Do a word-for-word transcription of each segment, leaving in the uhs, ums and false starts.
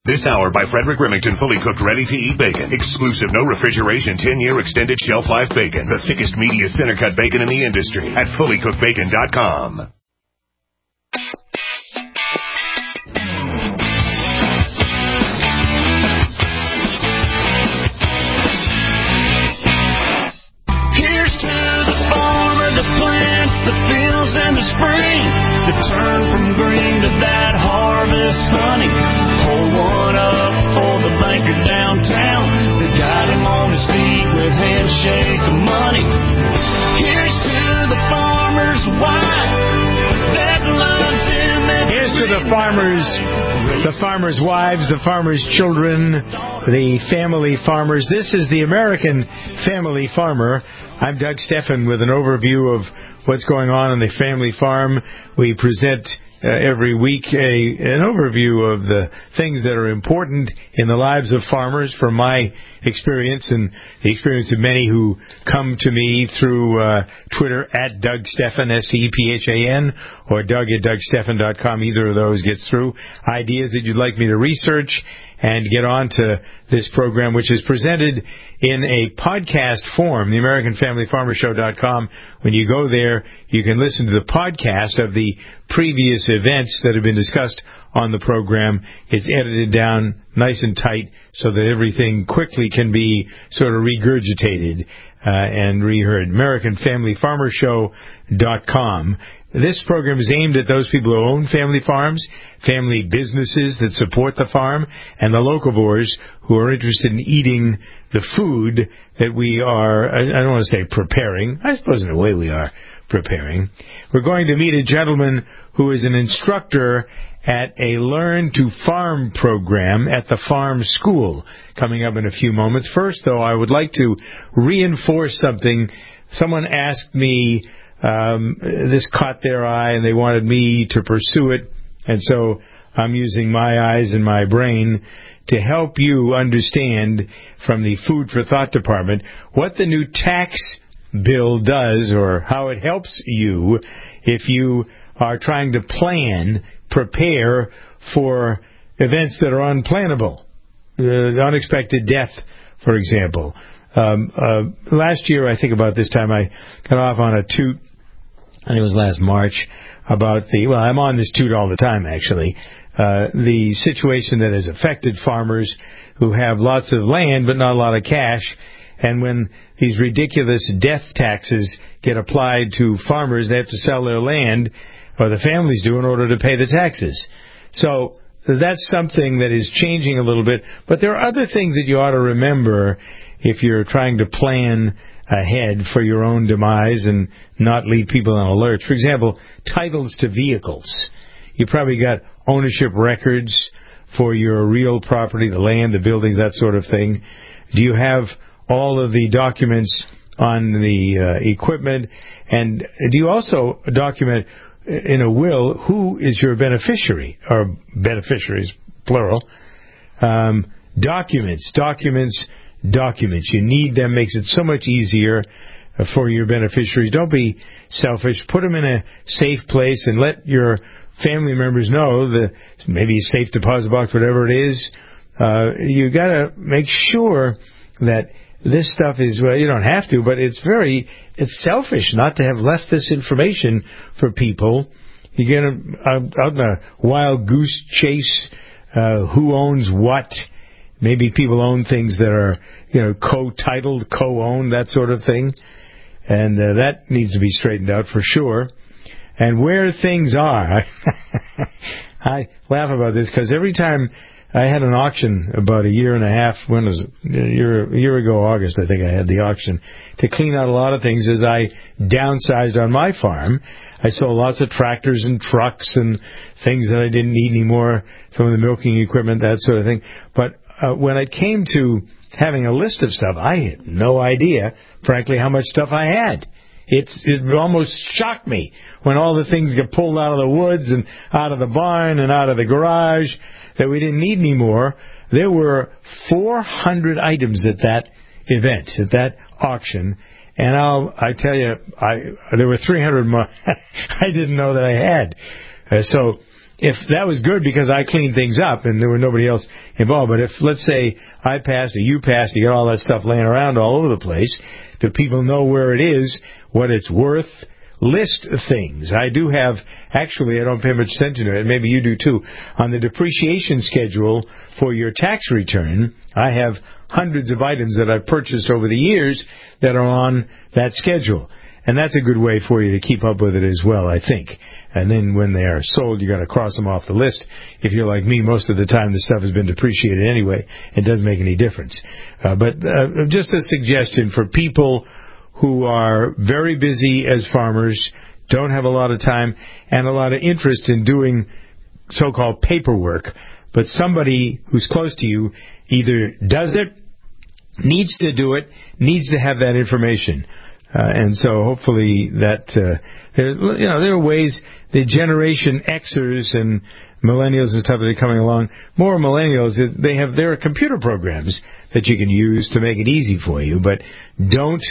This hour by Frederick Remington, fully cooked, ready-to-eat bacon. Exclusive, no refrigeration, ten-year extended shelf life bacon. The thickest, meatiest, center-cut bacon in the industry at fully cooked bacon dot com. Here's to the farmer, the plants, the fields, and the spring. The turn from green to that harvest honey. Hold one up for the banker downtown. They got him on his feet with handshake of money. Here's to the farmer's wife that loves him. Here's to the farmers, the farmers' wives, the farmers' children, the family farmers. This is the American Family Farmer. I'm Doug Steffen with an overview of what's going on on the family farm. We present uh, every week a, an overview of the things that are important in the lives of farmers from my experience and the experience of many who come to me through uh, Twitter at Doug Steffen, S T E P H A N, or Doug at Doug Steffen dot com. Either of those gets through. Ideas that you'd like me to research and get on to this program, which is presented in a podcast form, the American Family Farmer Show dot com. When you go there, you can listen to the podcast of the previous events that have been discussed on the program. It's edited down nice and tight so that everything quickly can be sort of regurgitated uh, and reheard. American Family Farmer Show dot com. This program is aimed at those people who own family farms, family businesses that support the farm, and the locavores who are interested in eating the food that we are, I don't want to say preparing, I suppose in a way we are preparing. We're going to meet a gentleman who is an instructor at a Learn to Farm program at the farm school coming up in a few moments. First, though, I would like to reinforce something. Someone asked me, um, this caught their eye, and they wanted me to pursue it, and so I'm using my eyes and my brain to help you understand from the Food for Thought department what the new tax bill does, or how it helps you if you are trying to plan, prepare for events that are unplannable. Uh, unexpected death, for example. Um, uh, last year, I think about this time, I got off on a toot, and it was last March, about the, well, I'm on this toot all the time, actually, uh, the situation that has affected farmers who have lots of land but not a lot of cash, and when these ridiculous death taxes get applied to farmers, they have to sell their land, or the families do, in order to pay the taxes. So that's something that is changing a little bit. But there are other things that you ought to remember if you're trying to plan ahead for your own demise and not leave people on alert. For example, titles to vehicles. You probably got ownership records for your real property, the land, the buildings, that sort of thing. Do you have all of the documents on the uh, equipment? And do you also document in a will who is your beneficiary, or beneficiaries, plural? Um, documents, documents, documents. You need them. Makes it so much easier for your beneficiaries. Don't be selfish. Put them in a safe place and let your family members know that maybe a safe deposit box, whatever it is. Uh, you got to make sure that this stuff is, well, you don't have to, but it's very, it's selfish not to have left this information for people. You get out in a wild goose chase, uh, who owns what. Maybe people own things that are, you know, co-titled, co-owned, that sort of thing. And uh, that needs to be straightened out for sure. And where things are, I laugh about this because every time I had an auction about a year and a half, when was it? A year, a year ago, August, I think I had the auction, to clean out a lot of things as I downsized on my farm. I sold lots of tractors and trucks and things that I didn't need anymore, some of the milking equipment, that sort of thing. But uh, when it came to having a list of stuff, I had no idea, frankly, how much stuff I had. It's, it almost shocked me when all the things get pulled out of the woods and out of the barn and out of the garage that we didn't need anymore. There were four hundred items at that event, at that auction, and I'll I tell you, I there were three hundred more I didn't know that I had. Uh, so if that was good because I cleaned things up and there were nobody else involved, but if, let's say, I passed or you passed, you got all that stuff laying around all over the place, do people know where it is, what it's worth? List things. I do have, actually, I don't pay much attention to it, maybe you do too. On the depreciation schedule for your tax return, I have hundreds of items that I've purchased over the years that are on that schedule. And that's a good way for you to keep up with it as well, I think. And then when they are sold, you got to cross them off the list. If you're like me, most of the time the stuff has been depreciated anyway. It doesn't make any difference. Uh, but uh, just a suggestion for people who are very busy as farmers, don't have a lot of time and a lot of interest in doing so-called paperwork, but somebody who's close to you either does it, needs to do it, needs to have that information. Uh, and so hopefully that, uh, there, you know, there are ways, the Generation Xers and millennials and stuff that are coming along, more millennials, they have, there are computer programs that you can use to make it easy for you, but don't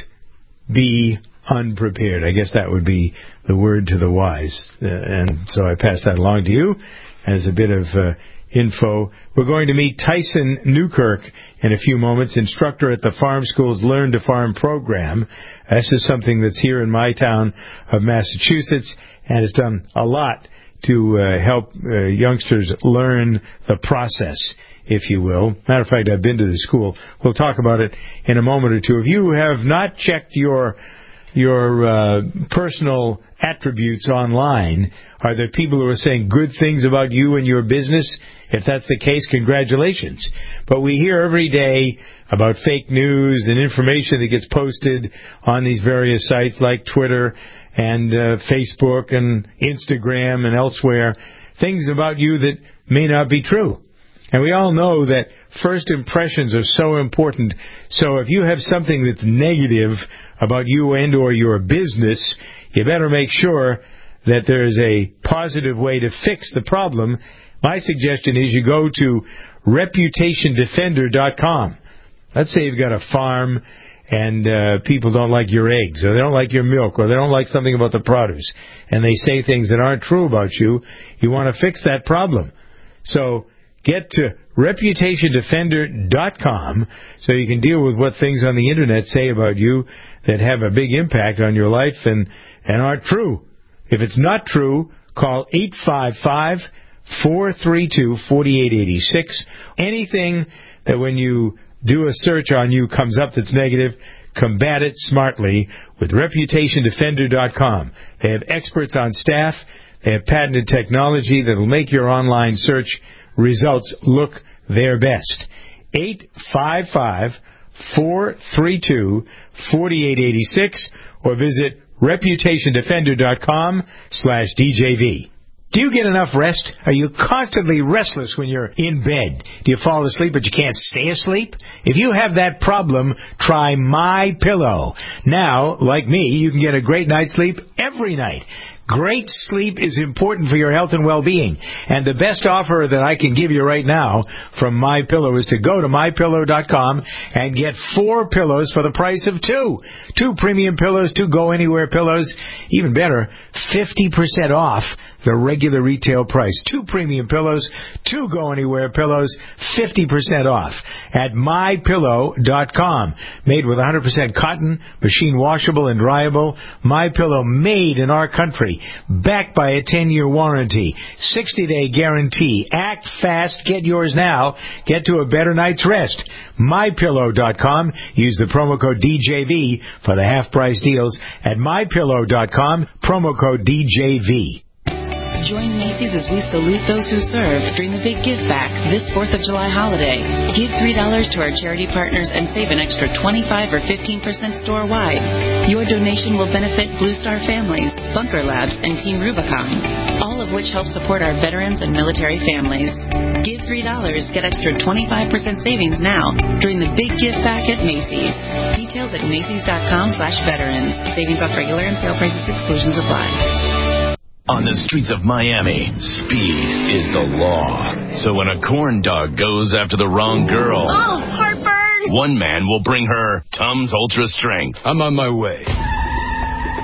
be unprepared. I guess that would be the word to the wise. Uh, and so I pass that along to you as a bit of uh, info. We're going to meet Tyson Newkirk in a few moments, instructor at the Farm School's Learn to Farm program. This is something that's here in my town of Massachusetts, and it's done a lot to uh, help uh, youngsters learn the process, if you will. Matter of fact, I've been to the school. We'll talk about it in a moment or two. If you have not checked your your uh, personal attributes online, are there people who are saying good things about you and your business? If that's the case, congratulations. But we hear every day about fake news and information that gets posted on these various sites like Twitter and uh, Facebook and Instagram and elsewhere, things about you that may not be true. And we all know that first impressions are so important. So if you have something that's negative about you and or your business, you better make sure that there's a positive way to fix the problem. My suggestion is you go to reputation defender dot com. Let's say you've got a farm and uh, people don't like your eggs, or they don't like your milk, or they don't like something about the produce, and they say things that aren't true about you. You want to fix that problem. So get to reputation defender dot com so you can deal with what things on the Internet say about you that have a big impact on your life and, and aren't true. If it's not true, call eight five five, four three two, four eight eight six. Anything that when you do a search on you comes up that's negative, combat it smartly with reputation defender dot com. They have experts on staff. They have patented technology that will make your online search results look their best. eight five five, four three two, four eight eight six or visit reputation defender dot com slash D J V. Do you get enough rest? Are you constantly restless when you're in bed? Do you fall asleep but you can't stay asleep? If you have that problem, try MyPillow. Now, like me, you can get a great night's sleep every night. Great sleep is important for your health and well-being. And the best offer that I can give you right now from MyPillow is to go to my pillow dot com and get four pillows for the price of two. Two premium pillows, two go-anywhere pillows. Even better, fifty percent off the regular retail price. Two premium pillows, two go-anywhere pillows, fifty percent off at my pillow dot com. Made with one hundred percent cotton, machine washable and dryable. MyPillow made in our country. Backed by a ten-year warranty. sixty-day guarantee. Act fast. Get yours now. Get to a better night's rest. my pillow dot com. Use the promo code D J V for the half-price deals at my pillow dot com. Promo code D J V. Join Macy's as we salute those who serve during the Big Give Back this fourth of July holiday. Give three dollars to our charity partners and save an extra twenty-five or fifteen percent store-wide. Your donation will benefit Blue Star Families, Bunker Labs, and Team Rubicon, all of which help support our veterans and military families. Give three dollars, get extra twenty-five percent savings now during the Big Give Back at Macy's. Details at macys dot com slash veterans. Savings off regular and sale prices, exclusions apply. On the streets of Miami, speed is the law. So when a corn dog goes after the wrong girl, oh, heartburn! One man will bring her Tums Ultra Strength. I'm on my way.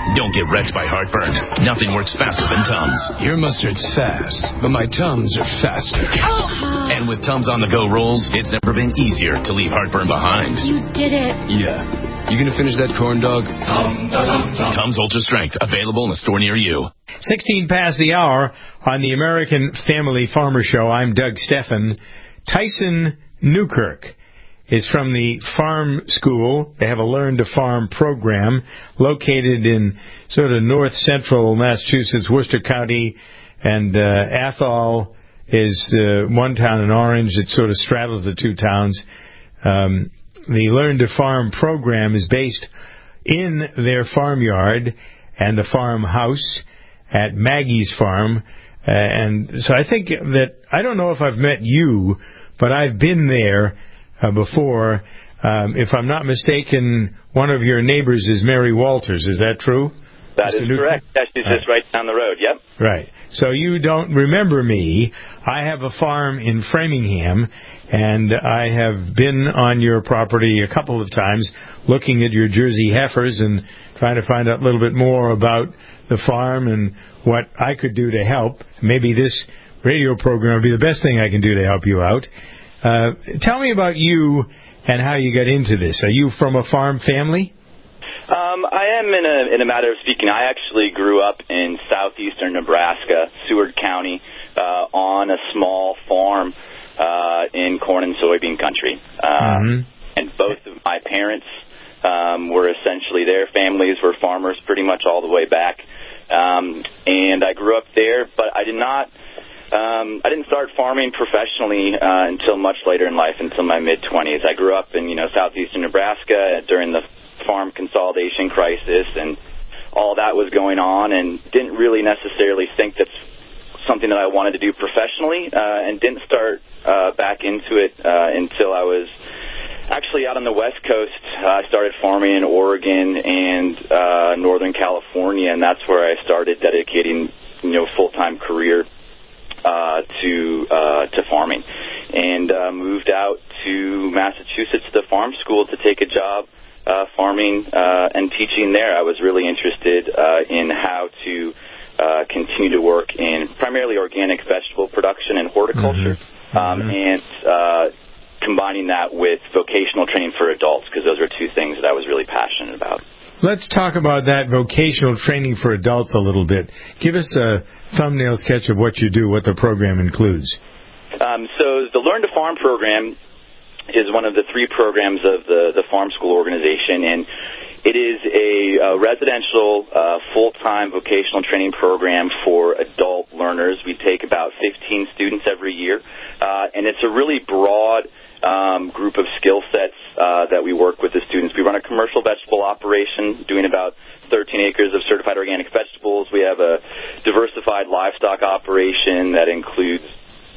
Don't get wrecked by heartburn. Nothing works faster than Tums. Your mustard's fast, but my Tums are faster. And with Tums on the go rolls, it's never been easier to leave heartburn behind. You did it. Yeah. You gonna finish that corn dog? Tums Ultra Strength, available in a store near you. sixteen past the hour on the American Family Farmer Show. I'm Doug Steffen. Tyson Newkirk is from the Farm School. They have a Learn to Farm program located in sort of north central Massachusetts, Worcester County, and uh, Athol is uh, one town in Orange. It sort of straddles the two towns. Um, the Learn to Farm program is based in their farmyard and the farmhouse at Maggie's Farm. Uh, and so I think that, I don't know if I've met you, but I've been there uh, before. Um, if I'm not mistaken, one of your neighbors is Mary Walters. Is that true? That Mister is Newton? Correct. Yes, she's just right down the road. Yep. Right. So you don't remember me. I have a farm in Framingham, and I have been on your property a couple of times looking at your Jersey heifers and trying to find out a little bit more about the farm and what I could do to help. Maybe this radio program would be the best thing I can do to help you out. Uh, tell me about you and how you got into this. Are you from a farm family? Um, I am, in a in a matter of speaking. I actually grew up in southeastern Nebraska, Seward County, uh, on a small farm uh, in corn and soybean country. Uh, mm-hmm. And both of my parents um, were essentially, their families were farmers pretty much all the way back. Um, and I grew up there, but I did not. Um, I didn't start farming professionally uh, until much later in life, until my mid twenties. I grew up in you know southeastern Nebraska during the farm consolidation crisis, and all that was going on, and didn't really necessarily think that's something that I wanted to do professionally, uh, and didn't start uh, back into it uh, until I was actually out on the West Coast. Uh, I started farming in Oregon and uh, Northern California, and that's where I started dedicating you know full-time career uh, to uh, to farming, and uh, moved out to Massachusetts, the farm school, to take a job Uh, farming uh, and teaching there. I was really interested uh, in how to uh, continue to work in primarily organic vegetable production and horticulture, mm-hmm. um, mm-hmm. and uh, combining that with vocational training for adults, because those are two things that I was really passionate about. Let's talk about that vocational training for adults a little bit. Give us a thumbnail sketch of what you do, what the program includes. Um, so the Learn to Farm program is one of the three programs of the, the Farm School organization, and it is a, a residential, uh, full-time vocational training program for adult learners. We take about fifteen students every year, uh, and it's a really broad um, group of skill sets uh, that we work with the students. We run a commercial vegetable operation doing about thirteen acres of certified organic vegetables. We have a diversified livestock operation that includes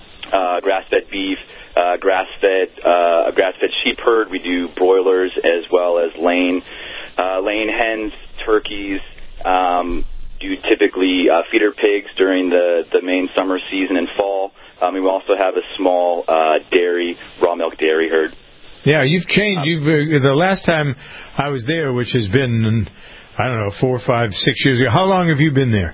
uh, grass-fed beef, Uh, grass-fed, uh, a grass-fed sheep herd. We do broilers as well as laying, uh, laying hens, turkeys. Um, do typically uh, feeder pigs during the, the main summer season and fall. Um, and we also have a small uh, dairy, raw milk dairy herd. Yeah, you've changed. You've uh, the last time I was there, which has been, I don't know, four, five, six years ago. How long have you been there?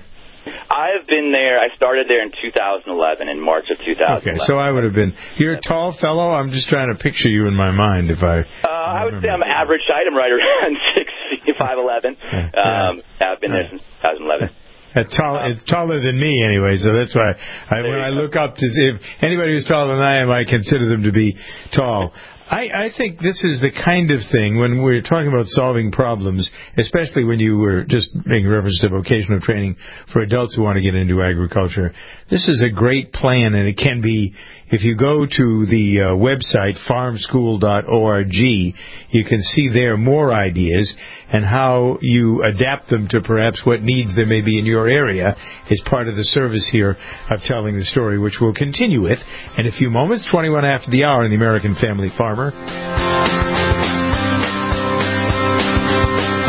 I have been there. I started there in two thousand eleven, in March of two thousand eleven. Okay, so I would have been. You're a tall fellow. I'm just trying to picture you in my mind. If I, uh, I would say I'm average height. I'm right around six feet, five eleven. Um, I've been there since two thousand eleven. It's, tall, it's taller than me anyway, so that's why I, when I look up to see if anybody who's taller than I am, I consider them to be tall. I, I think this is the kind of thing, when we're talking about solving problems, especially when you were just making reference to vocational training for adults who want to get into agriculture, this is a great plan, and it can be, if you go to the uh, website, farm school dot org, you can see there more ideas and how you adapt them to perhaps what needs there may be in your area is part of the service here of telling the story, which we'll continue with in a few moments, twenty-one after the hour in the American Family Farmer.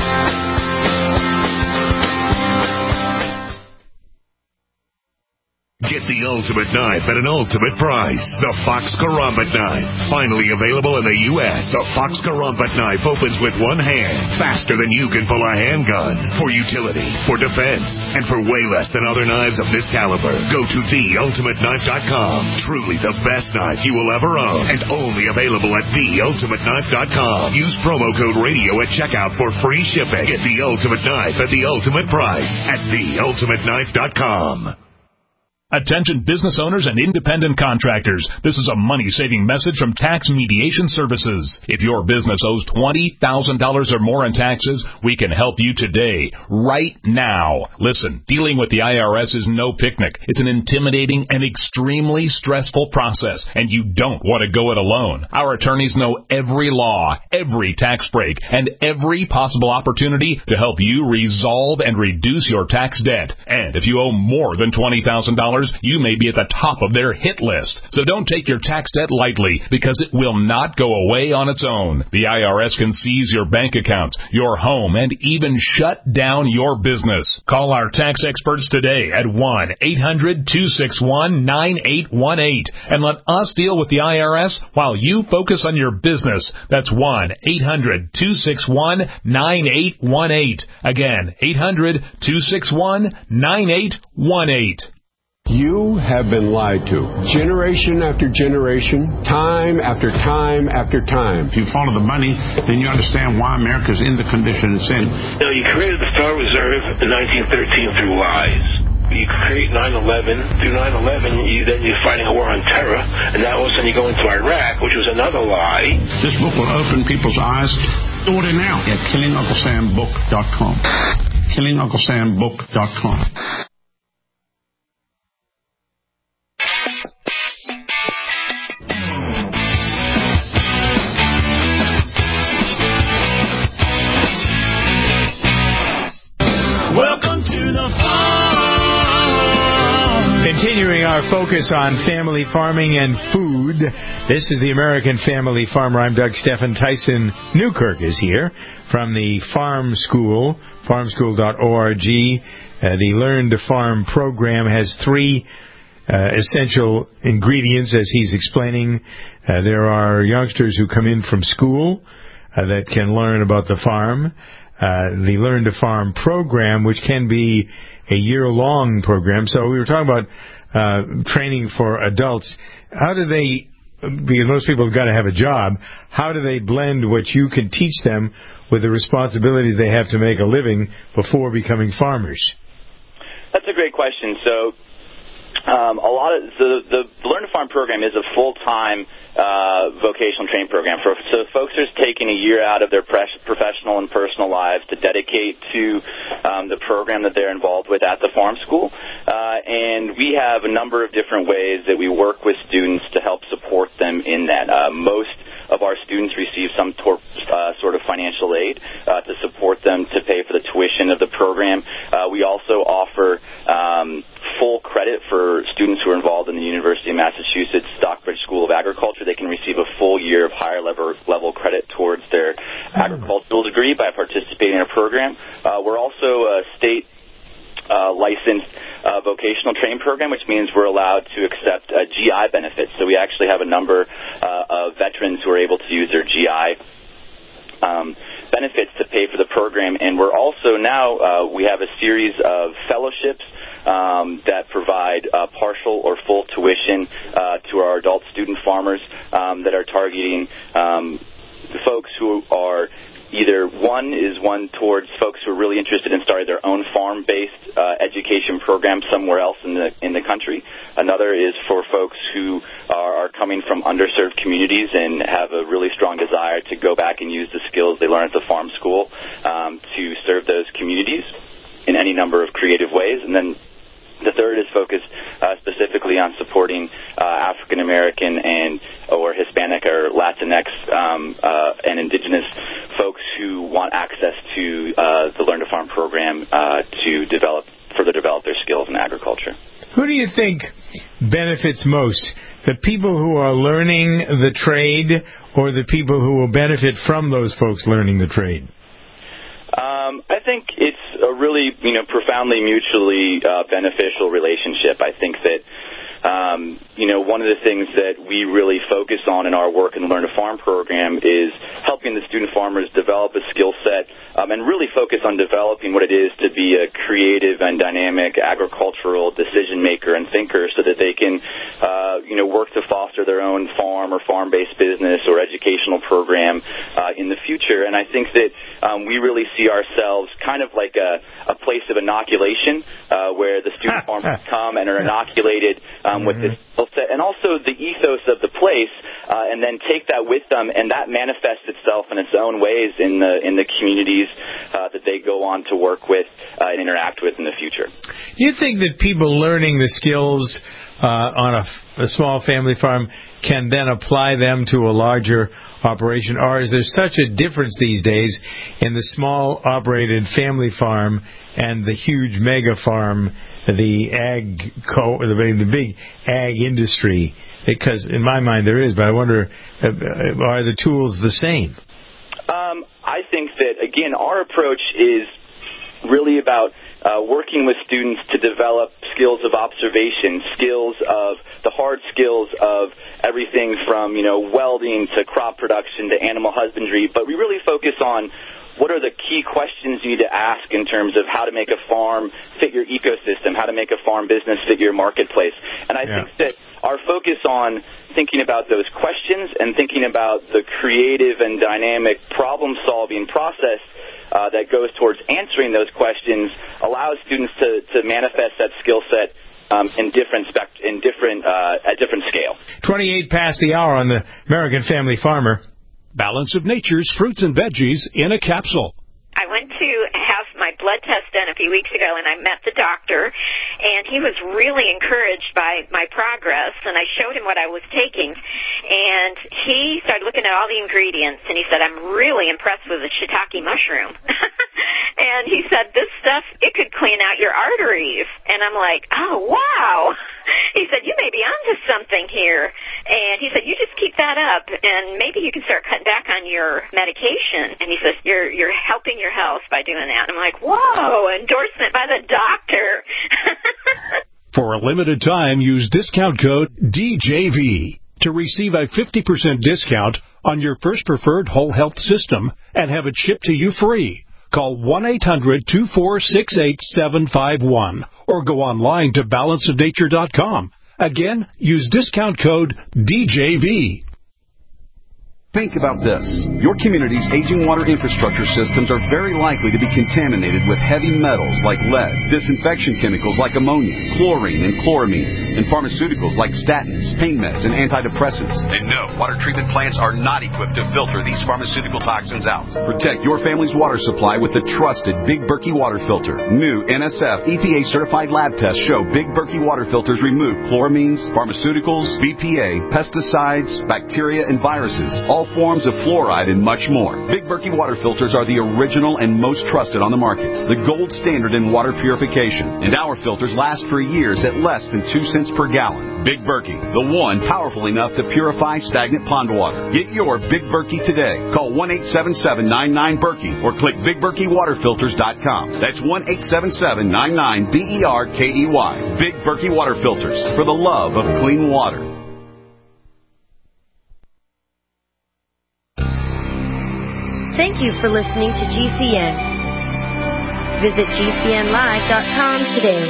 Get the ultimate knife at an ultimate price. The Fox Karambit Knife. Finally available in the U S. The Fox Karambit Knife opens with one hand, faster than you can pull a handgun. For utility, for defense, and for way less than other knives of this caliber. Go to the ultimate knife dot com. Truly the best knife you will ever own. And only available at the ultimate knife dot com. Use promo code radio at checkout for free shipping. Get the ultimate knife at the ultimate price at the ultimate knife dot com. Attention business owners and independent contractors. This is a money-saving message from Tax Mediation Services. If your business owes twenty thousand dollars or more in taxes, we can help you today, right now. Listen, dealing with the I R S is no picnic. It's an intimidating and extremely stressful process, and you don't want to go it alone. Our attorneys know every law, every tax break, and every possible opportunity to help you resolve and reduce your tax debt. And if you owe more than twenty thousand dollars, you may be at the top of their hit list. So don't take your tax debt lightly, because it will not go away on its own. The I R S can seize your bank accounts, your home, and even shut down your business. Call our tax experts today at one eight hundred two six one nine eight one eight and let us deal with the I R S while you focus on your business. That's one eight hundred two six one nine eight one eight. Again, eight hundred two six one nine eight one eight. You have been lied to. Generation after generation, time after time after time. If you follow the money, then you understand why America's in the condition it's in. You know, you created the Federal Reserve in nineteen thirteen through lies. You create nine eleven. Through nine eleven, you, then you're fighting a war on terror, and now all of a sudden you go into Iraq, which was another lie. This book will open people's eyes. Order now at killing uncle sam book dot com. killing uncle sam book dot com. Continuing our focus on family farming and food, this is the American Family Farmer. I'm Doug Stephan. Tyson Newkirk is here from the Farm School, farm school dot org. Uh, the Learn to Farm program has three uh, essential ingredients, as he's explaining. Uh, there are youngsters who come in from school uh, that can learn about the farm. Uh, the Learn to Farm program, which can be a year-long program. So we were talking about uh, training for adults. How do they, because most people have got to have a job, how do they blend what you can teach them with the responsibilities they have to make a living before becoming farmers? That's a great question. So um, a lot of the, the Learn to Farm program is a full-time Uh, vocational training program. For, so folks are taking a year out of their pres- professional and personal lives to dedicate to um, the program that they're involved with at the farm school. Uh, and we have a number of different ways that we work with students to help support them in that. Uh, most of our students receive some tor- uh, sort of financial aid uh, to support them to pay for the tuition of the program. Uh, we also offer um, full credit for students who are involved in the University of Massachusetts Stockbridge School of Agriculture. They can receive a full year of higher level, level credit towards their agricultural degree by participating in a program. Uh, we're also a state uh, licensed uh, vocational training program, which means we're allowed to accept uh, G I benefits. So we actually have a number uh, of veterans who are able to use their G I um, benefits to pay for the program. And we're also now, uh, we have a series of fellowships Um, that provide uh, partial or full tuition uh, to our adult student farmers um, that are targeting um, folks who are either, one is one towards folks who are really interested in starting their own farm-based uh, education program somewhere else in the in the country. Another is for folks who are, are coming from underserved communities and have a really strong desire to go back and use the skills they learned at the farm school um, to serve those communities in any number of creative ways. And then the third is focused uh, specifically on supporting uh, African American and or Hispanic or Latinx um, uh, and indigenous folks who want access to uh, the Learn to Farm program uh, to develop further develop their skills in agriculture. Who do you think benefits most? The people who are learning the trade or the people who will benefit from those folks learning the trade? Um, I think it's a really, you know, profoundly mutually uh, beneficial relationship. I think that um, you know, one of the things that we really focus on in our Work and Learn to Farm program is helping the student farmers develop a skill set um, and really focus on developing what it is to be a creative and dynamic agricultural decision maker and thinker so that they can, uh, you know, work to foster their own farm or farm-based business or educational program uh, in the future. And I think that um, we really see ourselves kind of like a, a place of inoculation uh, where the student farmers come and are inoculated um, with this skill set, and also the ethos of the place, uh, and then take that with them, and that manifests itself in its own ways in the in the communities uh, that they go on to work with uh, and interact with in the future. Do you think that people learning the skills uh, on a, a small family farm can then apply them to a larger operation, or is there such a difference these days in the small operated family farm and the huge mega farm, the ag co, the, the big ag industry? Because in my mind there is, but I wonder, uh, are the tools the same? Um, I think that, again, our approach is really about uh, working with students to develop skills of observation, skills of the hard skills of everything from, you know, welding to crop production to animal husbandry, but we really focus on what are the key questions you need to ask in terms of how to make a farm fit your ecosystem, how to make a farm business fit your marketplace. And I yeah. think that our focus on thinking about those questions and thinking about the creative and dynamic problem-solving process uh, that goes towards answering those questions allows students to, to manifest that skill set um, in different spect- in different uh, at different scale. twenty-eight past the hour on the American Family Farmer. Balance of Nature's fruits and veggies in a capsule. I went to have my blood test done a few weeks ago, and I met the doctor, and he was really encouraged by my progress, and I showed him what I was taking, and he started looking at all the ingredients, and he said, I'm really impressed with the shiitake mushroom. And he said, this stuff, it could clean out your arteries. And I'm like, oh, wow. He said, you may be onto something here. And he said, you just keep that up, and maybe you can start cutting back on your medication. And he says, you're you're helping your health by doing that. And I'm like, whoa, endorsement by the doctor. For a limited time, use discount code D J V to receive a fifty percent discount on your first preferred whole health system and have it shipped to you free. Call one eight hundred two four six eight seven five one or go online to balance of nature dot com. Again, use discount code D J V. Think about this. Your community's aging water infrastructure systems are very likely to be contaminated with heavy metals like lead, disinfection chemicals like ammonia, chlorine and chloramines, and pharmaceuticals like statins, pain meds, and antidepressants. And no, water treatment plants are not equipped to filter these pharmaceutical toxins out. Protect your family's water supply with the trusted Big Berkey water filter. New N S F E P A-certified lab tests show Big Berkey water filters remove chloramines, pharmaceuticals, B P A, pesticides, bacteria, and viruses, all forms of fluoride, and much more. Big Berkey water filters are the original and most trusted on the market, the gold standard in water purification, and our filters last for years at less than two cents per gallon. Big Berkey, the one powerful enough to purify stagnant pond water. Get your Big Berkey today. Call one eight seven seven nine nine Berkey or click big berkey water filters dot com. That's one eight seven seven nine nine B E R K E Y. Big Berkey water filters, for the love of clean water. Thank you for listening to G C N. Visit G C N live dot com today.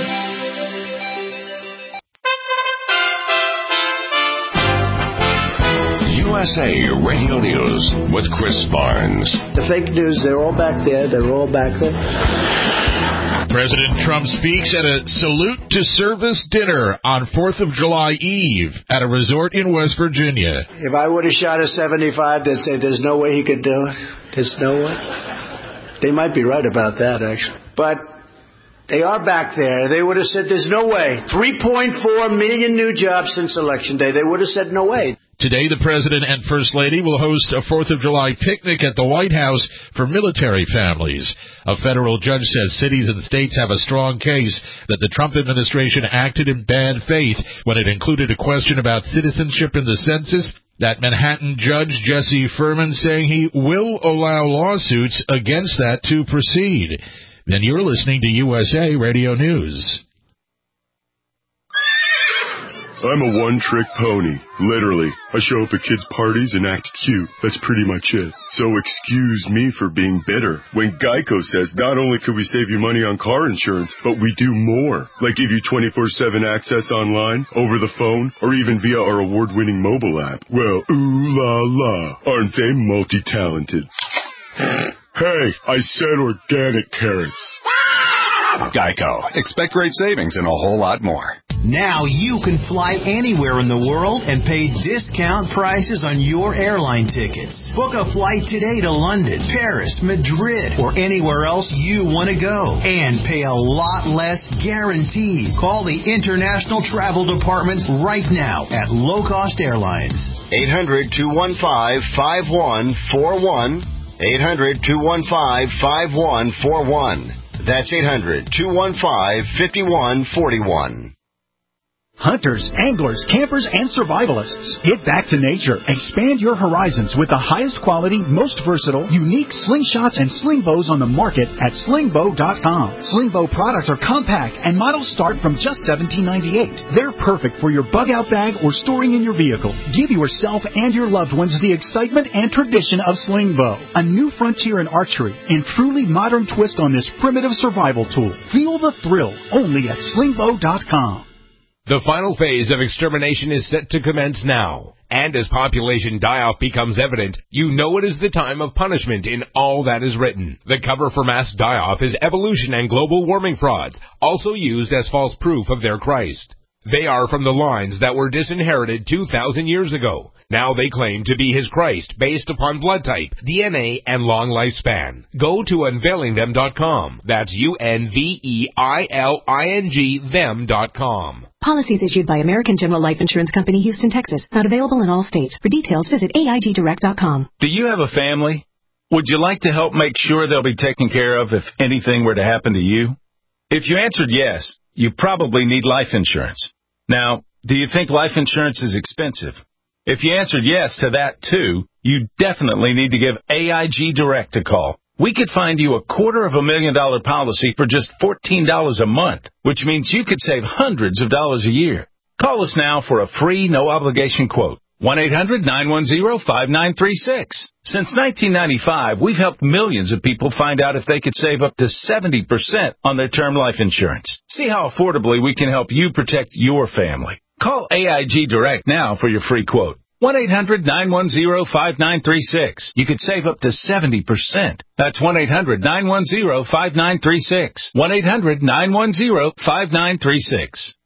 U S A Radio News with Chris Barnes. The fake news, they're all back there. They're all back there. President Trump speaks at a salute to service dinner on fourth of July Eve at a resort in West Virginia. If I would have shot a seventy-five, they'd say there's no way he could do it. There's no way. They might be right about that, actually. But they are back there. They would have said there's no way. three point four million new jobs since Election Day. They would have said no way. Today, the President and First Lady will host a fourth of July picnic at the White House for military families. A federal judge says cities and states have a strong case that the Trump administration acted in bad faith when it included a question about citizenship in the census. That Manhattan judge, Jesse Furman, saying he will allow lawsuits against that to proceed. And you're listening to U S A Radio News. I'm a one-trick pony. Literally. I show up at kids' parties and act cute. That's pretty much it. So excuse me for being bitter. When Geico says not only could we save you money on car insurance, but we do more. Like give you twenty-four seven access online, over the phone, or even via our award-winning mobile app. Well, ooh la la. Aren't they multi-talented? Hey, I said organic carrots. Geico. Expect great savings and a whole lot more. Now you can fly anywhere in the world and pay discount prices on your airline tickets. Book a flight today to London, Paris, Madrid, or anywhere else you want to go. And pay a lot less guaranteed. Call the International Travel Department right now at Low Cost Airlines. eight hundred, two one five, five one four one. eight hundred, two one five, five one four one. That's eight hundred, two one five, five one four one. Hunters, anglers, campers, and survivalists. Get back to nature. Expand your horizons with the highest quality, most versatile, unique slingshots and sling bows on the market at sling bow dot com. Sling bow products are compact and models start from just seventeen ninety-eight. They're perfect for your bug out bag or storing in your vehicle. Give yourself and your loved ones the excitement and tradition of sling bow. A new frontier in archery and truly modern twist on this primitive survival tool. Feel the thrill only at sling bow dot com. The final phase of extermination is set to commence now. And as population die-off becomes evident, you know it is the time of punishment in all that is written. The cover for mass die-off is evolution and global warming frauds, also used as false proof of their Christ. They are from the lines that were disinherited two thousand years ago. Now they claim to be his Christ based upon blood type, D N A, and long lifespan. Go to unveiling them dot com. That's U N V E I L I N G them dot com. Policies issued by American General Life Insurance Company, Houston, Texas. Not available in all states. For details, visit A I G direct dot com. Do you have a family? Would you like to help make sure they'll be taken care of if anything were to happen to you? If you answered yes, you probably need life insurance. Now, do you think life insurance is expensive? If you answered yes to that too, you definitely need to give A I G Direct a call. We could find you a quarter of a million dollar policy for just fourteen dollars a month, which means you could save hundreds of dollars a year. Call us now for a free, no-obligation quote. one eight hundred, nine one zero, five nine three six. Since nineteen ninety-five, we've helped millions of people find out if they could save up to seventy percent on their term life insurance. See how affordably we can help you protect your family. Call A I G Direct now for your free quote. one eight hundred, nine one zero, five nine three six. You could save up to seventy percent. That's one eight hundred, nine one zero, five nine three six. one eight hundred, nine one zero, five nine three six.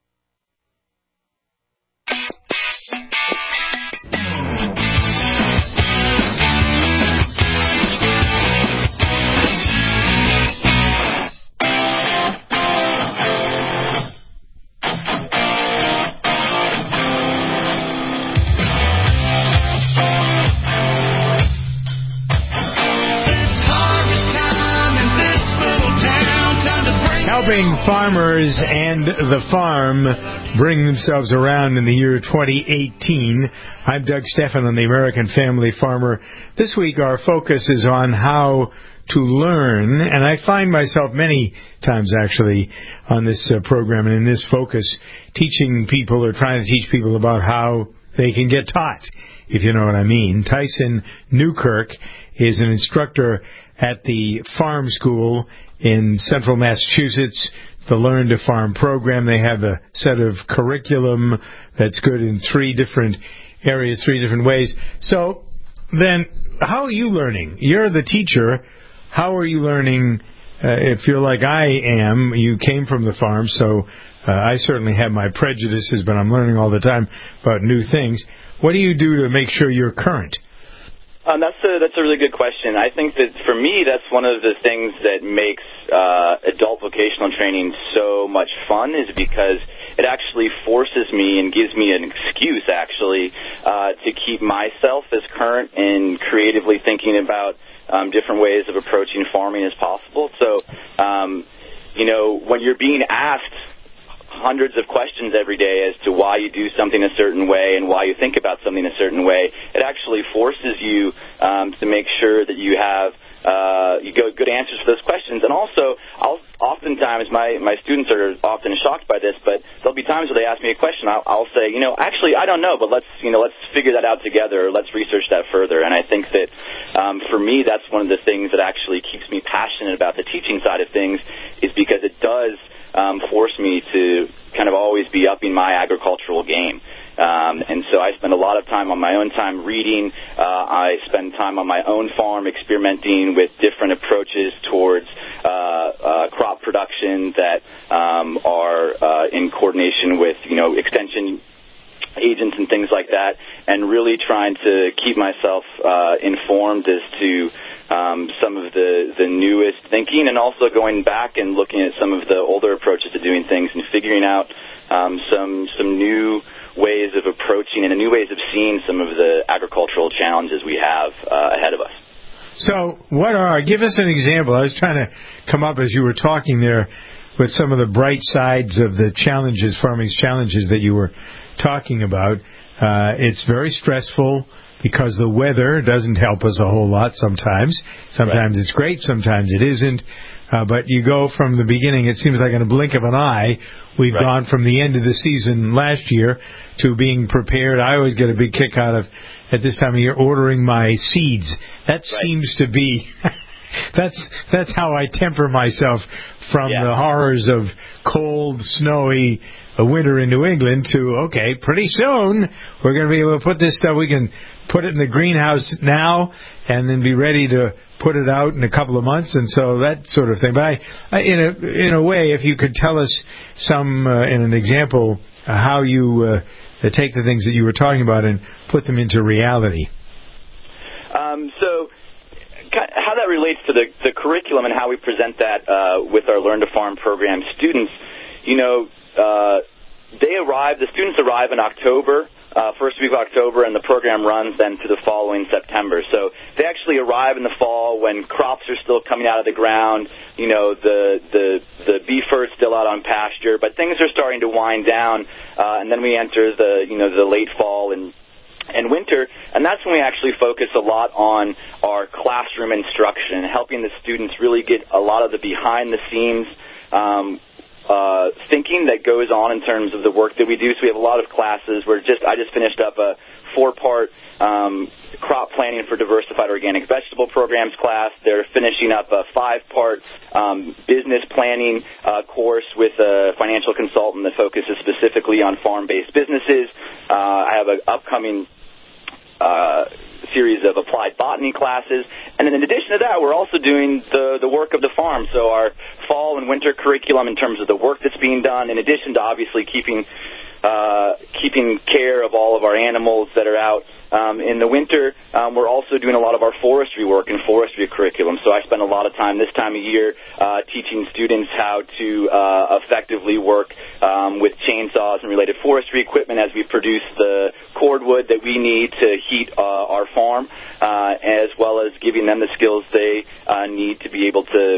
Helping farmers and the farm bring themselves around in the year twenty eighteen. I'm Doug Stephan on the American Family Farmer. This week our focus is on how to learn, and I find myself many times actually on this uh, program and in this focus teaching people or trying to teach people about how they can get taught, if you know what I mean. Tyson Newkirk is an instructor at the Farm School in central Massachusetts, the Learn to Farm program. They have a set of curriculum that's good in three different areas, three different ways. So then, how are you learning? You're the teacher. How are you learning? Uh, if you're like I am, you came from the farm, so uh, I certainly have my prejudices, but I'm learning all the time about new things. What do you do to make sure you're current? Um, that's a that's a really good question. I think that for me, that's one of the things that makes uh, adult vocational training so much fun, is because it actually forces me and gives me an excuse, actually, uh, to keep myself as current and creatively thinking about um, different ways of approaching farming as possible. So, um, you know, when you're being asked hundreds of questions every day as to why you do something a certain way and why you think about something a certain way, it actually forces you um, to make sure that you have uh, you go good answers for those questions. And also, I'll oftentimes my, my students are often shocked by this, but there'll be times where they ask me a question. I'll, I'll say, you know, actually, I don't know, but let's, you know, let's figure that out together. Or let's research that further. And I think that um, for me, that's one of the things that actually keeps me passionate about the teaching side of things, is because it does um, force me to kind of always be upping my agricultural game. Um, and so I spend a lot of time on my own time reading. Uh, I spend time on my own farm experimenting with different approaches towards uh, uh, crop production that um, are uh, in coordination with, you know, extension agents and things like that, and really trying to keep myself uh, informed as to um, some of the, the newest thinking, and also going back and looking at some of the older approaches to doing things and figuring out um, some some new ways of approaching and new ways of seeing some of the agricultural challenges we have uh, ahead of us. So what are, give us an example. I was trying to come up as you were talking there with some of the bright sides of the challenges, farming's challenges that you were talking about. Uh, it's very stressful because the weather doesn't help us a whole lot sometimes. Sometimes right. It's great, sometimes it isn't. Uh, but you go from the beginning, it seems like in a blink of an eye, we've right. gone from the end of the season last year to being prepared. I always get a big kick out of, at this time of year, ordering my seeds. That right. seems to be, that's that's how I temper myself from yeah. the horrors of cold, snowy a winter in New England to, okay, pretty soon we're going to be able to put this stuff, we can put it in the greenhouse now and then be ready to put it out in a couple of months, and so that sort of thing. But I, I, in a in a way, if you could tell us some, uh, in an example, uh, how you uh, take the things that you were talking about and put them into reality. Um, so how that relates to the, the curriculum and how we present that uh, with our Learn to Farm program students, you know, uh, they arrive, the students arrive in October, Uh, first week of October, and the program runs then to the following September. So they actually arrive in the fall when crops are still coming out of the ground. You know, the the the beef herd's still out on pasture, but things are starting to wind down, uh, and then we enter the you know the late fall and and winter, and that's when we actually focus a lot on our classroom instruction, helping the students really get a lot of the behind the scenes Um, Uh, thinking that goes on in terms of the work that we do. So we have a lot of classes. We're just I just finished up a four-part um, crop planning for diversified organic vegetable programs class. They're finishing up a five-part um, business planning uh, course with a financial consultant that focuses specifically on farm-based businesses. Uh, I have an upcoming uh, series of applied botany classes. And then in addition to that, we're also doing the, the work of the farm. So our fall and winter curriculum in terms of the work that's being done, in addition to obviously keeping uh, keeping care of all of our animals that are out um, in the winter, um, we're also doing a lot of our forestry work and forestry curriculum. So I spend a lot of time this time of year uh, teaching students how to uh, effectively work um, with chainsaws and related forestry equipment as we produce the cordwood that we need to heat uh, our farm, uh, as well as giving them the skills they uh, need to be able to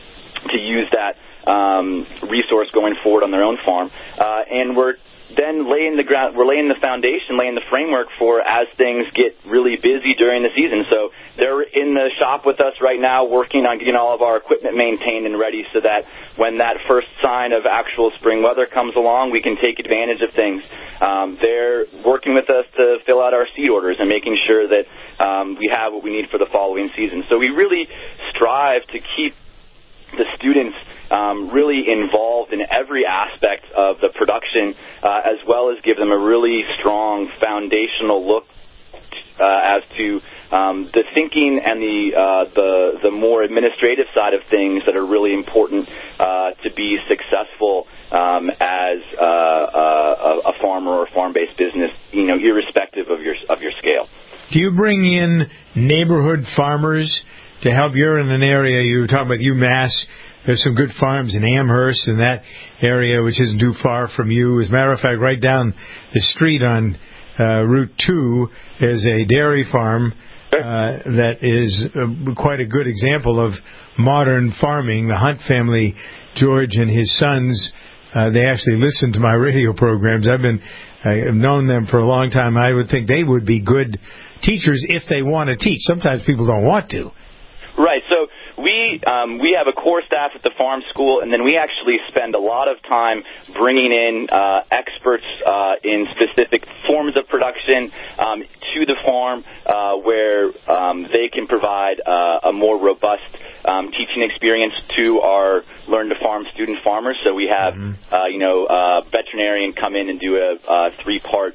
to use that um, resource going forward on their own farm. Uh, and we're then laying the ground, we're laying the foundation, laying the framework for as things get really busy during the season. So they're in the shop with us right now working on getting all of our equipment maintained and ready so that when that first sign of actual spring weather comes along, we can take advantage of things. Um, they're working with us to fill out our seed orders and making sure that um, we have what we need for the following season. So we really strive to keep the students um, really involved in every aspect of the production, uh, as well as give them a really strong foundational look uh, as to um, the thinking and the, uh, the the more administrative side of things that are really important uh, to be successful um, as uh, a, a farmer or a farm-based business, you know, irrespective of your of your scale. Do you bring in neighborhood farmers to help? You're in an area, you were talking about UMass. There's some good farms in Amherst in that area, which isn't too far from you. As a matter of fact, right down the street on uh, Route two is a dairy farm uh, that is uh, quite a good example of modern farming. The Hunt family, George and his sons, uh, they actually listen to my radio programs. I've been, I've known them for a long time. I would think they would be good teachers if they want to teach. Sometimes people don't want to. Right. So we we um, we have a core staff at the farm school, and then we actually spend a lot of time bringing in uh, experts uh, in specific forms of production um, to the farm, uh, where um, they can provide uh, a more robust um, teaching experience to our Learn to Farm student farmers. So we have, mm-hmm. uh, you know, a veterinarian come in and do a, a three-part,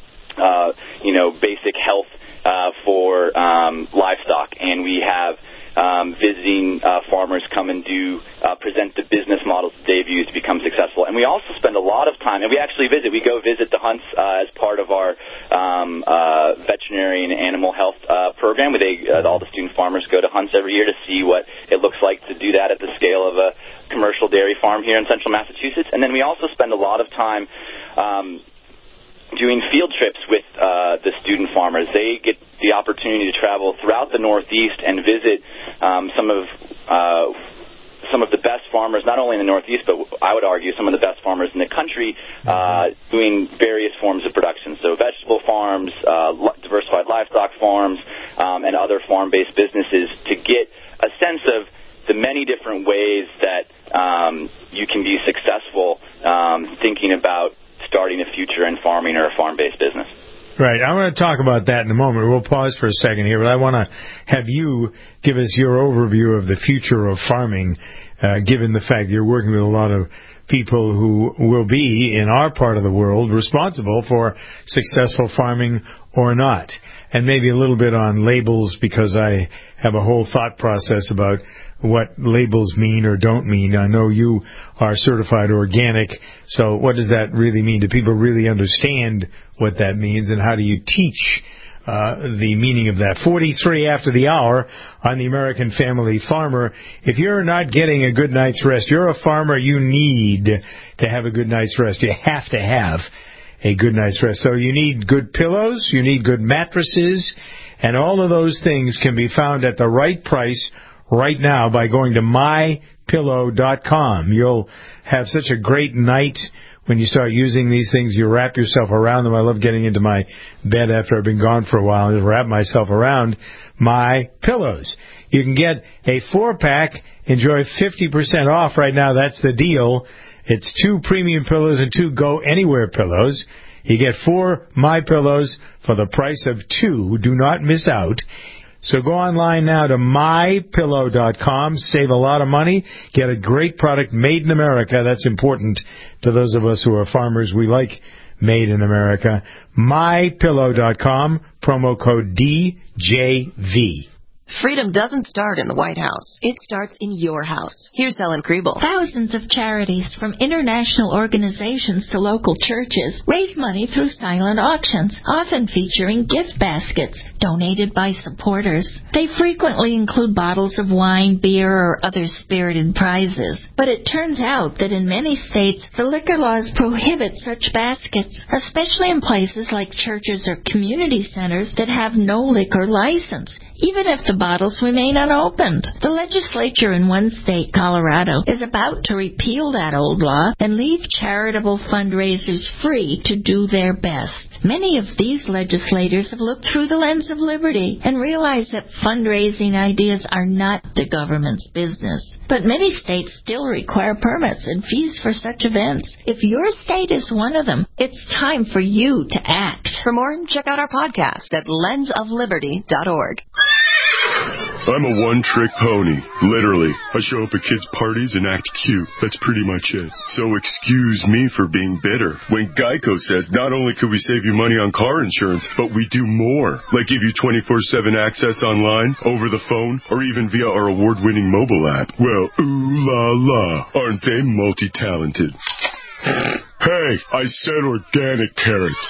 uh, you know, basic health uh, for um, livestock, and we have Um, visiting uh, farmers come and do uh, present the business models that they've used to become successful. And we also spend a lot of time, and we actually visit. We go visit the hunts uh, as part of our um, uh, veterinary and animal health uh, program, where they, uh, all the student farmers go to hunts every year to see what it looks like to do that at the scale of a commercial dairy farm here in central Massachusetts. And then we also spend a lot of time um, doing field trips with uh, the student farmers. They get the opportunity to travel throughout the Northeast and visit um, some of uh, some of the best farmers, not only in the Northeast, but I would argue some of the best farmers in the country, uh, doing various forms of production. So vegetable farms, uh, diversified livestock farms, um, and other farm-based businesses, to get a sense of the many different ways that um, you can be successful um, thinking about starting a future in farming or a farm-based business. Right. I want to talk about that in a moment. We'll pause for a second here, but I want to have you give us your overview of the future of farming, uh, given the fact that you're working with a lot of people who will be, in our part of the world, responsible for successful farming or not. And maybe a little bit on labels, because I have a whole thought process about what labels mean or don't mean. I know you are certified organic, so what does that really mean? Do people really understand what that means, and how do you teach uh, the meaning of that? forty-three after the hour on the American Family Farmer. If you're not getting a good night's rest, you're a farmer, you need to have a good night's rest. You have to have a good night's rest. So you need good pillows, you need good mattresses, and all of those things can be found at the right price right now by going to my pillow dot com. You'll have such a great night when you start using these things. You wrap yourself around them. I love getting into my bed after I've been gone for a while and just wrap myself around my pillows. You can get a four-pack, enjoy fifty percent off right now. That's the deal. It's two premium pillows and two Go Anywhere pillows. You get four My Pillows for the price of two. Do not miss out. So go online now to my pillow dot com. Save a lot of money. Get a great product made in America. That's important to those of us who are farmers. We like made in America. my pillow dot com. Promo code D J V. Freedom doesn't start in the White House. It starts in your house. Here's Ellen Kriebel. Thousands of charities, from international organizations to local churches, raise money through silent auctions, often featuring gift baskets donated by supporters. They frequently include bottles of wine, beer, or other spirited prizes. But it turns out that in many states, the liquor laws prohibit such baskets, especially in places like churches or community centers that have no liquor license, even if the bottles remain unopened. The legislature in one state, Colorado, is about to repeal that old law and leave charitable fundraisers free to do their best. Many of these legislators have looked through the lens of liberty and realized that fundraising ideas are not the government's business. But many states still require permits and fees for such events. If your state is one of them, it's time for you to act. For more, check out our podcast at lens of liberty dot org. I'm a one-trick pony, literally. I show up at kids' parties and act cute. That's pretty much it. So excuse me for being bitter when Geico says not only could we save you money on car insurance, but we do more, like give you twenty-four seven access online, over the phone, or even via our award-winning mobile app. Well, ooh la la, aren't they multi-talented? Hey, I said organic carrots.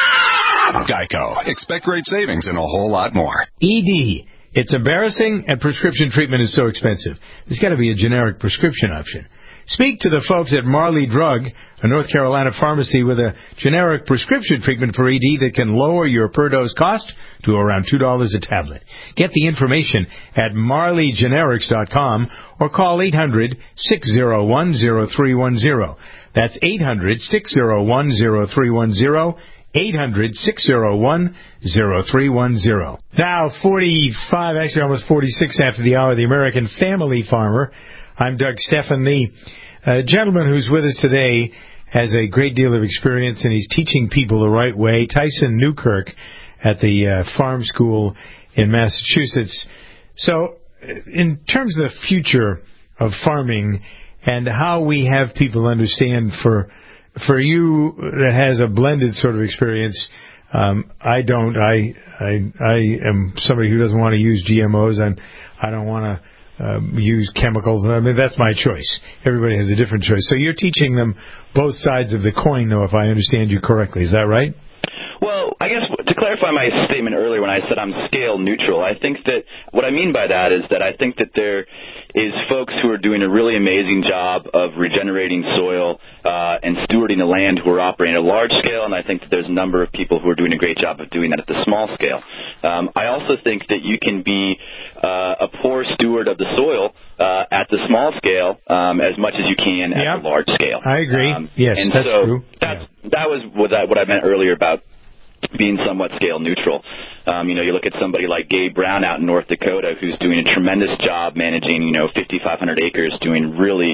Geico. Expect great savings and a whole lot more. E D. It's embarrassing, and prescription treatment is so expensive. There's got to be a generic prescription option. Speak to the folks at Marley Drug, a North Carolina pharmacy with a generic prescription treatment for E D that can lower your per-dose cost to around two dollars a tablet. Get the information at marley generics dot com or call eight hundred, six oh one, oh three one oh. That's eight hundred, six oh one, oh three one oh. eight hundred, six oh one, oh three one oh. Now, forty-five, actually almost forty-six after the hour, the American Family Farmer. I'm Doug Stephan. The uh, gentleman who's with us today has a great deal of experience, and he's teaching people the right way. Tyson Newkirk at the uh, farm school in Massachusetts. So, in terms of the future of farming and how we have people understand, for for you that has a blended sort of experience, um, I don't. I, I I am somebody who doesn't want to use G M Os, and I don't want to Uh, use chemicals. I mean, that's my choice. Everybody has a different choice. So you're teaching them both sides of the coin, though, if I understand you correctly. Is that right? Well, I guess to clarify my statement earlier when I said I'm scale neutral, I think that what I mean by that is that I think that there is folks who are doing a really amazing job of regenerating soil uh, and stewarding the land who are operating at a large scale, and I think that there's a number of people who are doing a great job of doing that at the small scale. Um, I also think that you can be uh, a poor steward of the soil uh, at the small scale um, as much as you can at yep. the large scale. I agree. Um, yes, and that's so true. That's, yeah. That was what I, what I meant earlier about being somewhat scale neutral. Um, you know, you look at somebody like Gabe Brown out in North Dakota who's doing a tremendous job managing, you know, fifty-five hundred acres, doing really,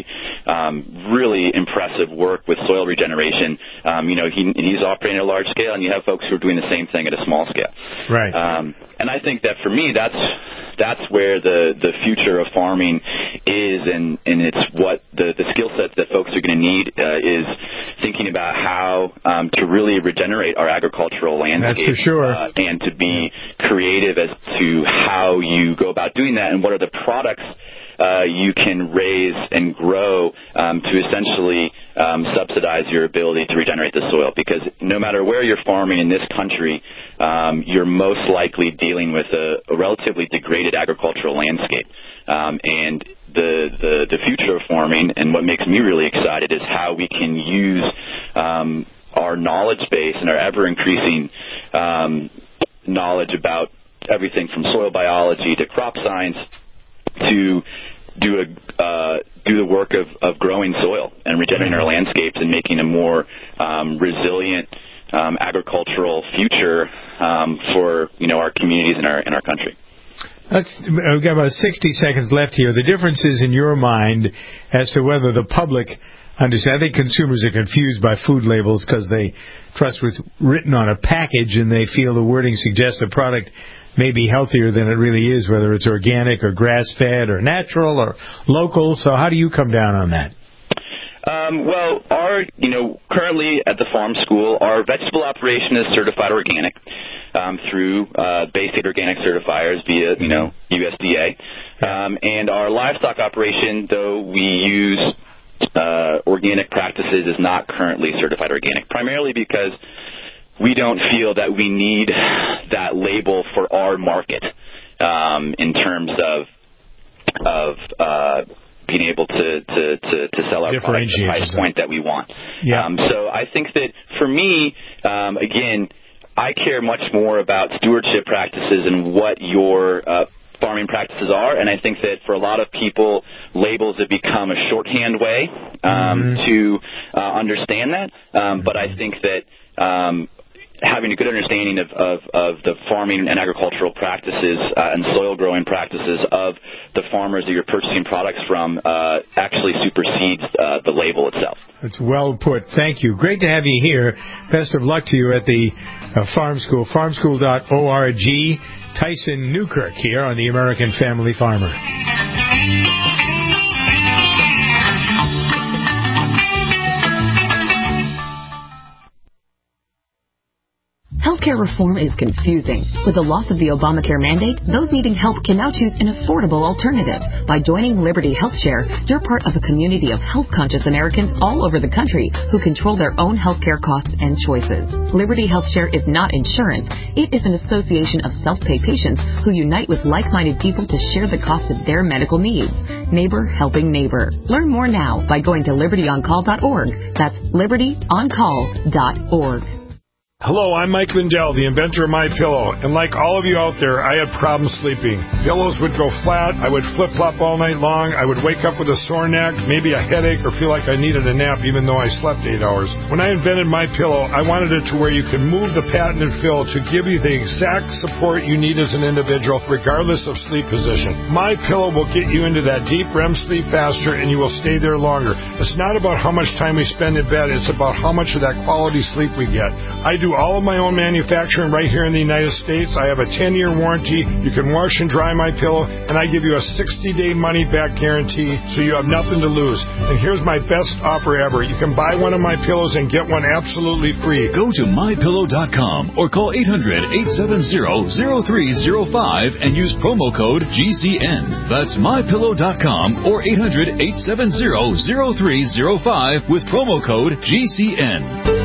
um, really impressive work with soil regeneration. Um, you know, he, he's operating at a large scale, and you have folks who are doing the same thing at a small scale. Right. Um, and I think that for me, that's that's where the, the future of farming is, and, and it's what the, the skill sets that folks are going to need uh, is thinking about how um, to really regenerate our agricultural landscape. That's for sure. Uh, and to be creative as to how you go about doing that, and what are the products uh, you can raise and grow um, to essentially um, subsidize your ability to regenerate the soil. Because no matter where you're farming in this country, um, you're most likely dealing with a, a relatively degraded agricultural landscape. Um, and the, the the future of farming, and what makes me really excited, is how we can use um, our knowledge base and our ever-increasing um, knowledge about everything from soil biology to crop science to do a uh, do the work of, of growing soil and regenerating our landscapes and making a more um, resilient um, agricultural future um, for you know our communities and our and our country. Let's, we've got about sixty seconds left here. The difference is in your mind as to whether the public understand. I think consumers are confused by food labels because they trust what's written on a package, and they feel the wording suggests the product may be healthier than it really is, whether it's organic or grass-fed or natural or local. So how do you come down on that? Um, well, our, you know, currently at the farm school, our vegetable operation is certified organic um, through uh, Bay State Organic Certifiers via, you know, U S D A. Um, and our livestock operation, though we use uh, organic practices, is not currently certified organic, primarily because we don't feel that we need that label for our market um, in terms of of uh, being able to, to, to, to sell our product at the price point that we want. Yeah. Um, so I think that for me, um, again, I care much more about stewardship practices and what your uh, farming practices are, and I think that for a lot of people, labels have become a shorthand way um, mm-hmm. to uh, understand that. Um, but I think that um, having a good understanding of, of, of the farming and agricultural practices uh, and soil growing practices of the farmers that you're purchasing products from uh, actually supersedes uh, the label itself. That's well put. Thank you. Great to have you here. Best of luck to you at the uh, farm school, farm school dot org. Tyson Newkirk here on the American Family Farmer. Healthcare reform is confusing. With the loss of the Obamacare mandate, those needing help can now choose an affordable alternative. By joining Liberty HealthShare, you're part of a community of health-conscious Americans all over the country who control their own healthcare costs and choices. Liberty HealthShare is not insurance. It is an association of self-pay patients who unite with like-minded people to share the cost of their medical needs. Neighbor helping neighbor. Learn more now by going to liberty on call dot org. That's liberty on call dot org. Hello, I'm Mike Lindell, the inventor of MyPillow, and like all of you out there, I had problems sleeping. Pillows would go flat, I would flip-flop all night long, I would wake up with a sore neck, maybe a headache, or feel like I needed a nap even though I slept eight hours. When I invented MyPillow, I wanted it to where you can move the patented fill to give you the exact support you need as an individual, regardless of sleep position. MyPillow will get you into that deep R E M sleep faster, and you will stay there longer. It's not about how much time we spend in bed, it's about how much of that quality sleep we get. I do all of my own manufacturing right here in the United States. I have a ten-year warranty. You can wash and dry my pillow, and I give you a sixty-day money-back guarantee, so you have nothing to lose. And here's my best offer ever. You can buy one of my pillows and get one absolutely free. Go to my pillow dot com or call eight hundred, eight seven zero, zero three zero five and use promo code G C N. That's my pillow dot com or eight hundred, eight seven zero, zero three zero five with promo code G C N.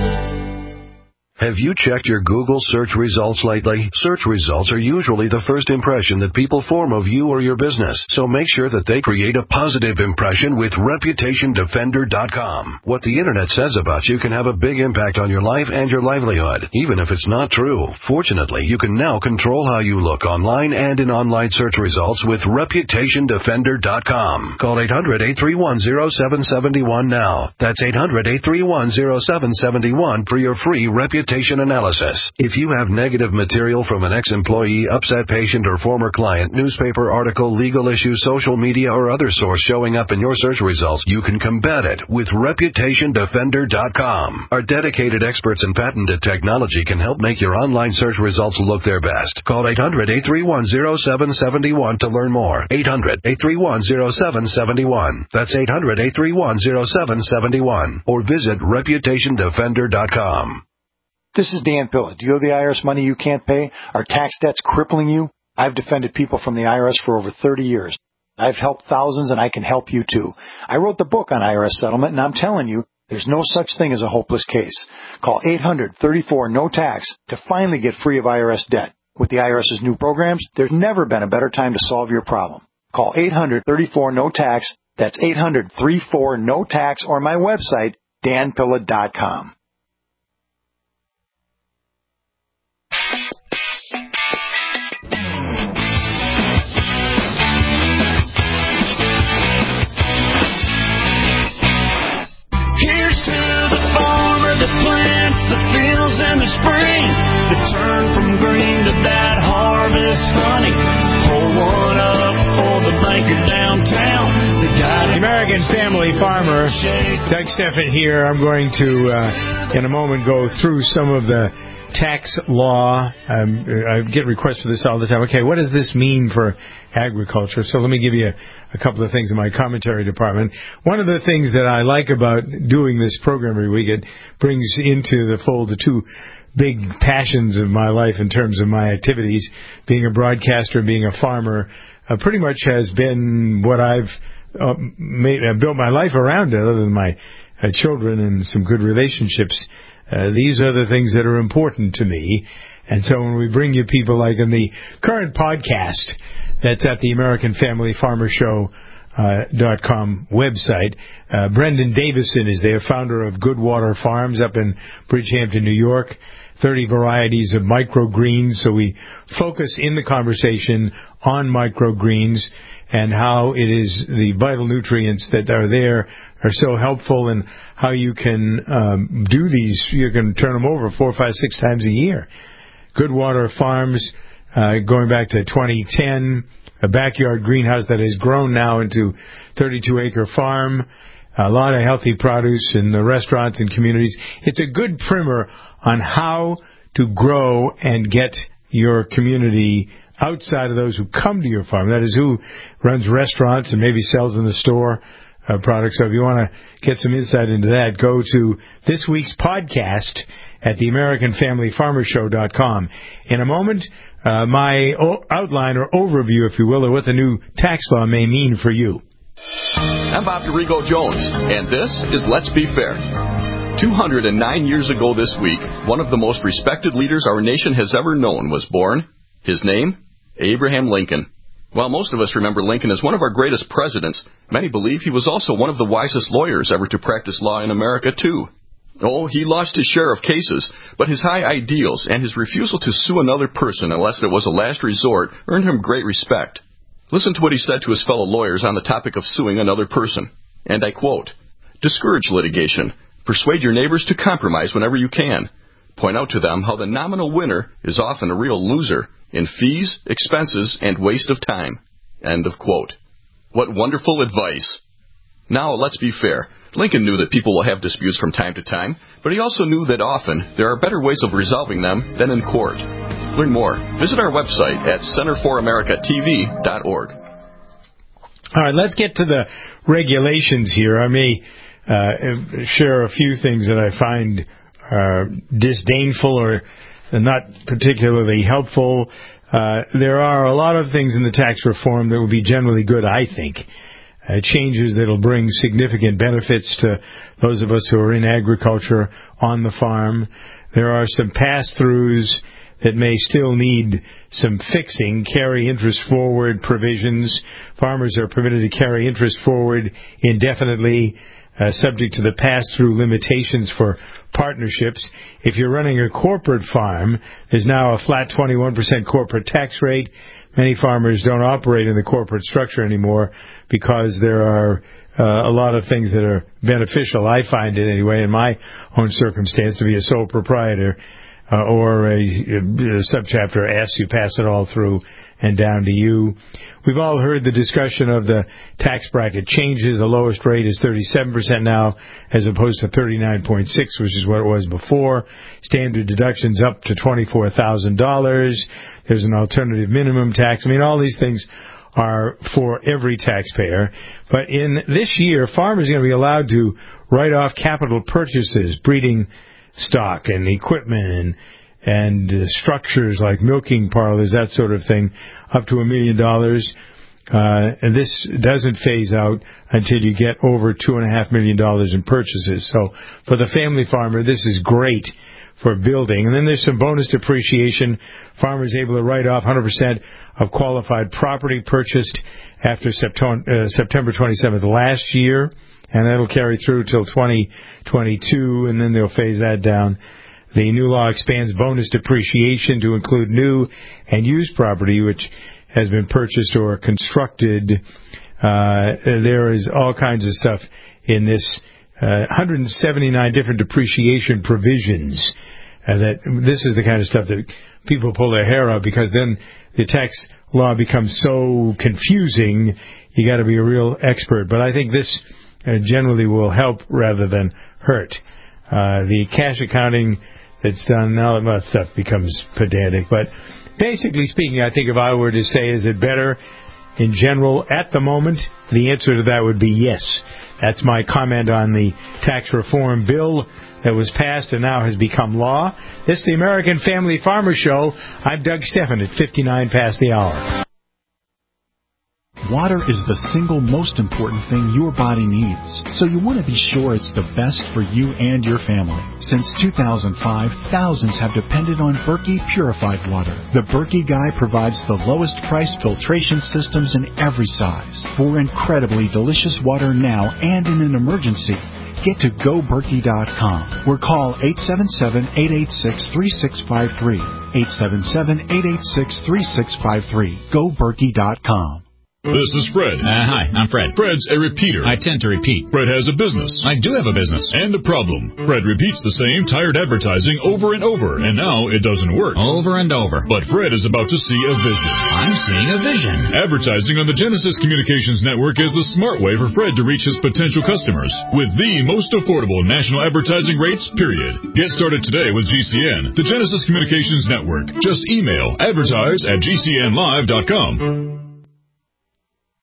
Have you checked your Google search results lately? Search results are usually the first impression that people form of you or your business, so make sure that they create a positive impression with reputation defender dot com. What the internet says about you can have a big impact on your life and your livelihood, even if it's not true. Fortunately, you can now control how you look online and in online search results with reputation defender dot com. Call eight hundred, eight three one, zero seven seven one now. That's eight hundred, eight three one, zero seven seven one for your free reputation analysis. If you have negative material from an ex-employee, upset patient, or former client, newspaper article, legal issue, social media, or other source showing up in your search results, you can combat it with reputation defender dot com. Our dedicated experts in patented technology can help make your online search results look their best. Call eight hundred, eight three one, zero seven seven one to learn more. eight hundred, eight three one, zero seven seven one. That's eight hundred, eight three one, zero seven seven one. Or visit reputation defender dot com. This is Dan Pilla. Do you owe the I R S money you can't pay? Are tax debts crippling you? I've defended people from the I R S for over thirty years. I've helped thousands, and I can help you too. I wrote the book on I R S settlement, and I'm telling you, there's no such thing as a hopeless case. Call eight hundred, thirty-four, no tax to finally get free of I R S debt. With the IRS's new programs, there's never been a better time to solve your problem. Call eight hundred, thirty-four, no tax. That's eight hundred, thirty-four, no tax, or my website, dan pilla dot com. Here's to the farmer that plants the fields in the spring, that turn from green to that harvest honey. Pour one up for the banker downtown. The American Family Farmer, Doug Stephan here. I'm going to, uh, in a moment, go through some of the tax law. Um, I get requests for this all the time. Okay, what does this mean for agriculture? So let me give you a, a couple of things in my commentary department. One of the things that I like about doing this program every week, it brings into the fold the two big passions of my life in terms of my activities. Being a broadcaster, being a farmer, uh, pretty much has been what I've uh, made, uh, built my life around it, other than my uh, children and some good relationships. Uh, these are the things that are important to me. And so when we bring you people like in the current podcast that's at the American Family Farmer Show uh, dot com website, uh, Brendan Davison is there, founder of Goodwater Farms up in Bridgehampton, New York. thirty varieties of microgreens. So we focus in the conversation on microgreens and how it is the vital nutrients that are there are so helpful, and how you can um, do these. You can turn them over four, five, six times a year. Goodwater Farms, uh, going back to twenty ten, a backyard greenhouse that has grown now into thirty-two acre farm. A lot of healthy produce in the restaurants and communities. It's a good primer on how to grow and get your community outside of those who come to your farm. That is, who runs restaurants and maybe sells in the store uh, products. So if you want to get some insight into that, go to this week's podcast at the American Family Farmer Show dot com. In a moment, uh, my o- outline or overview, if you will, of what the new tax law may mean for you. I'm Bob DeRigo Jones, and this is Let's Be Fair. two hundred nine years ago this week, one of the most respected leaders our nation has ever known was born. His name? Abraham Lincoln. While most of us remember Lincoln as one of our greatest presidents, many believe he was also one of the wisest lawyers ever to practice law in America, too. Oh, he lost his share of cases, but his high ideals and his refusal to sue another person unless it was a last resort earned him great respect. Listen to what he said to his fellow lawyers on the topic of suing another person. And I quote, "Discourage litigation. Persuade your neighbors to compromise whenever you can. Point out to them how the nominal winner is often a real loser in fees, expenses, and waste of time." End of quote. What wonderful advice. Now, let's be fair. Lincoln knew that people will have disputes from time to time, but he also knew that often there are better ways of resolving them than in court. Learn more. Visit our website at center for america t v dot org. All right, let's get to the regulations here. I may uh, share a few things that I find uh, disdainful or not particularly helpful. Uh, there are a lot of things in the tax reform that will be generally good, I think. Uh, changes that will bring significant benefits to those of us who are in agriculture on the farm. There are some pass-throughs that may still need some fixing. Carry interest forward provisions. Farmers are permitted to carry interest forward indefinitely, uh, subject to the pass-through limitations for partnerships. If you're running a corporate farm, there's now a flat twenty-one percent corporate tax rate. Many farmers don't operate in the corporate structure anymore because there are uh, a lot of things that are beneficial. I find it anyway in my own circumstance to be a sole proprietor uh, or a, a subchapter S. You pass it all through and down to you. We've all heard the discussion of the tax bracket changes. The lowest rate is thirty-seven percent now as opposed to thirty-nine point six, which is what it was before. Standard deductions up to twenty-four thousand dollars. There's an alternative minimum tax. I mean, all these things are for every taxpayer. But in this year, farmers are going to be allowed to write off capital purchases, breeding stock and equipment and and uh, structures like milking parlors, that sort of thing, up to a million dollars. Uh, and this doesn't phase out until you get over two and a half million dollars in purchases. So for the family farmer, this is great for building. And then there's some bonus depreciation. Farmers able to write off one hundred percent of qualified property purchased after September, uh, September twenty-seventh last year, and that'll carry through till twenty twenty-two, and then they'll phase that down. The new law expands bonus depreciation to include new and used property which has been purchased or constructed. Uh, there is all kinds of stuff in this. Uh, one hundred seventy-nine different depreciation provisions. Uh, that this is the kind of stuff that people pull their hair out because then the tax law becomes so confusing. You got to be a real expert. But I think this uh, generally will help rather than hurt. Uh, the cash accounting that's done now, that stuff becomes pedantic. But basically speaking, I think if I were to say, is it better in general at the moment, the answer to that would be yes. That's my comment on the tax reform bill that was passed and now has become law. This is the American Family Farmer Show. I'm Doug Steffen at fifty-nine past the hour. Water is the single most important thing your body needs, so you want to be sure it's the best for you and your family. Since two thousand five, thousands have depended on Berkey purified water. The Berkey Guy provides the lowest price filtration systems in every size for incredibly delicious water now and in an emergency. Get to go berkey dot com or call eight seven seven, eight eight six, three six five three. eight seven seven, eight eight six, three six five three. go berkey dot com. This is Fred. Uh, hi, I'm Fred. Fred's a repeater. I tend to repeat. Fred has a business. I do have a business. And a problem. Fred repeats the same tired advertising over and over, and now it doesn't work. Over and over. But Fred is about to see a vision. I'm seeing a vision. Advertising on the Genesis Communications Network is the smart way for Fred to reach his potential customers with the most affordable national advertising rates, period. Get started today with G C N, the Genesis Communications Network. Just email advertise at g c n live dot com.